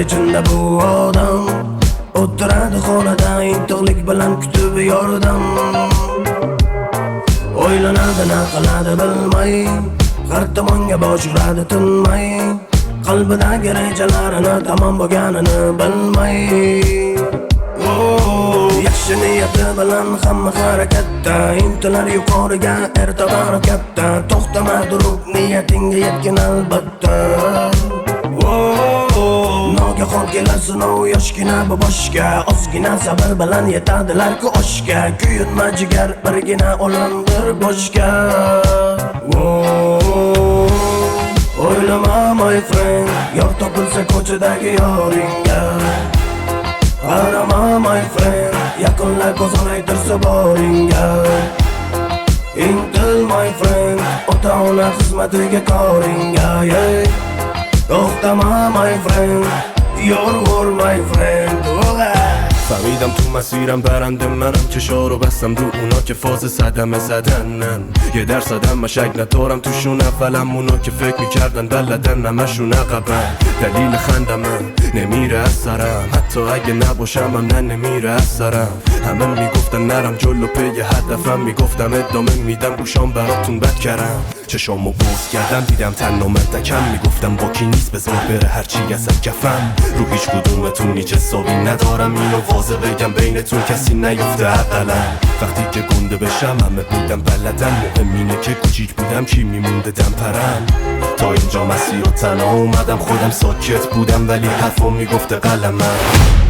ichida bu odam o'tiradi xonada intiqlik bilan kutib yordam. O'ylanadi na qiladi bilmay, har tomonga bosh uradi tinmay, qalbidagi rejalarini tamom bo'lganini bilmay. Yaxshi niyati bilan hamma harakatda, intilar yuqoriga erta barakatda, to'xtama turib niyatingga yetgin albatta. Nogahon kelar sinov yoshgina bu boshga, ozgina sabr bilan yetadilar-ku oshga, kuyinma jigar birgina o'limdir boshga. O'ylama my friend, yor topilsa ko'chadagi yoringga. Qarama my friend, yaqinlar ko'zini aytirsa boringga. Intil my friend, ota-ona xizmatiga koringga. To'xtama my friend, yorg'ur my friend. فهمیدم تو مسیرم برنده منم که شارو بستم رو اونا که فاز صدمه زدنن. یه درصدم مشک ندارم توشون، اولم اونا که فکر میکردن بلدن نمشون عقبن. دلیل خندمه نمیره از سرم، حتی اگه نباشم من نمیره از سرم. همه میگفتن نرم جلو پی هدفم، میگفتم ادامه میدم گوشام براتون بد کردم. چشامو باز کردم دیدم تنها مردکم، میگفتم با کی نیست بذار بره هرچی از کفم. رو هیچ کدومتون هیچ حسابی ندارم، اینو واضح بگم بینتون کسی نیفته عقلا. وقتی که گنده بشم همه بودم بلدن، مهم اینه که کوچیک بودم کی میمونده دم پرم. تا اینجا مسیر و تنها اومدم، خودم ساکت بودم ولی حرفم میگفته قلمم.